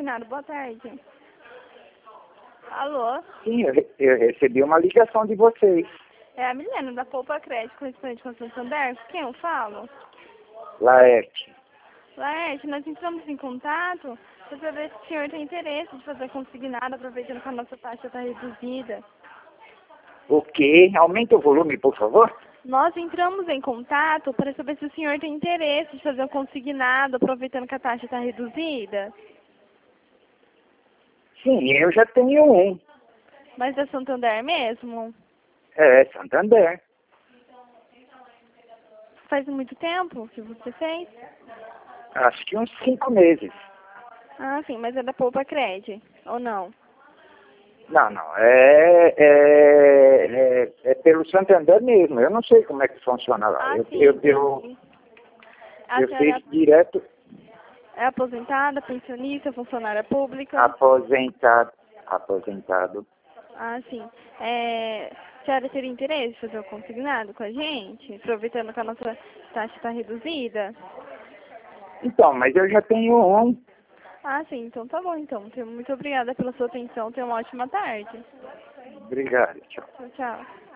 consignado. Boa tarde. Alô? Sim, eu recebi uma ligação de vocês. É a Milena, da Poupa Crédito, correspondente com o Santander. Com quem eu falo? Laerte. Laerte, nós entramos em contato para saber se o senhor tem interesse de fazer consignado, aproveitando que a nossa taxa está reduzida. O quê? Aumenta o volume, por favor. Nós entramos em contato para saber se o senhor tem interesse de fazer o consignado, aproveitando que a taxa está reduzida. Sim, eu já tenho um. Mas é Santander mesmo? É, Santander. Faz muito tempo que você fez? Acho que uns 5 meses. Ah, sim, mas é da Poupa Crédito, ou não? Não. É pelo Santander mesmo. Eu não sei como é que funciona lá. Ah, Eu, sim, eu, eu, entendi. A eu senhora fiz direto é aposentada, pensionista, funcionária pública? aposentado. Ah, sim. A senhora teria interesse em fazer o consignado com a gente, aproveitando que a nossa taxa está reduzida? Então, mas eu já tenho um. Ah, sim, então tá bom, então. Muito obrigada pela sua atenção. Tenha uma ótima tarde. Obrigado, tchau. Tchau, tchau.